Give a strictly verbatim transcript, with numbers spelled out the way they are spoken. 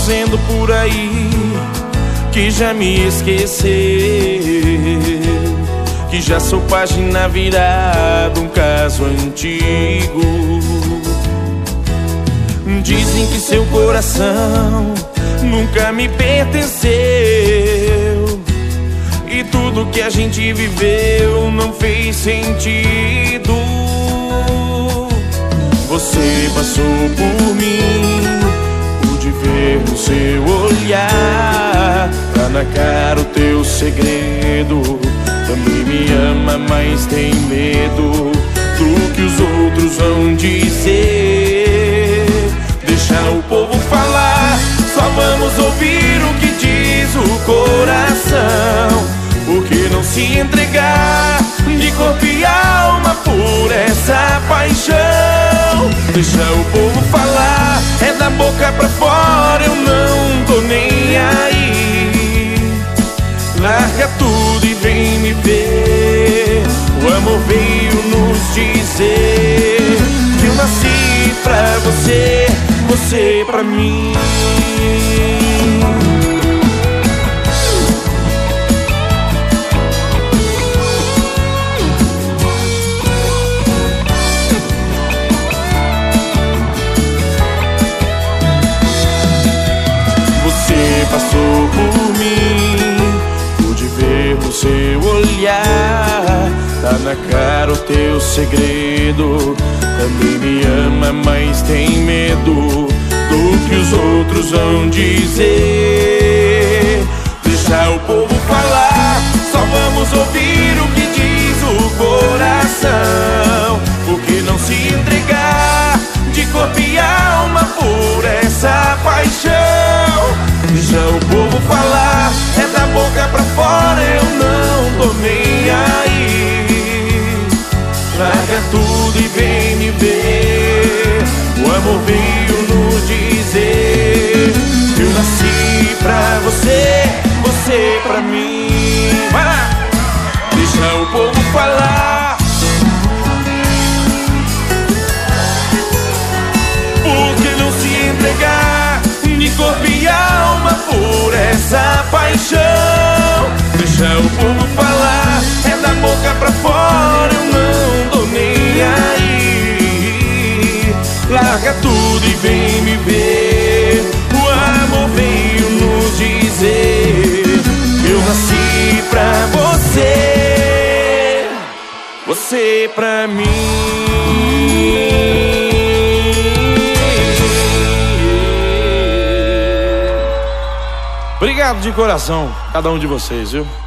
dizendo por aí que já me esqueceu, que já sou página virada, um caso antigo. Dizem que seu coração nunca me pertenceu, e tudo que a gente viveu não fez sentido. Você passou por mim, pude ver no seu olhar, tá na cara o teu segredo. Também me ama, mas tem medo do que os outros vão dizer. Deixa o povo falar, só vamos ouvir o que diz o coração. Por que não se entregar de corpo e alma por essa paixão? Deixa o povo falar, é da boca pra fora, eu não tô nem aí. Larga tudo e vem me ver. O amor veio nos dizer que eu nasci pra você, você pra mim. Você passou por mim, pude ver no seu olhar, tá na cara o teu segredo. Também me ama, mas tem medo do que os outros vão dizer. Deixa o povo falar, só vamos ouvir o que diz o coração. Por que não se entregar de corpo e alma por essa paixão? Deixa o povo falar, é da boca pra fora, eu não tô nem aí. Larga tudo e vem me ver. O amor veio nos dizer que eu nasci pra você, você pra mim. Vai lá! Deixa o povo falar. Por que não se entregar de corpo e alma por essa paixão? Deixa o povo falar, é da boca pra fora, eu não tô nem aí. Larga tudo e vem me ver. O amor veio nos dizer que eu nasci pra você, você pra mim. Obrigado de coração, cada um de vocês, viu?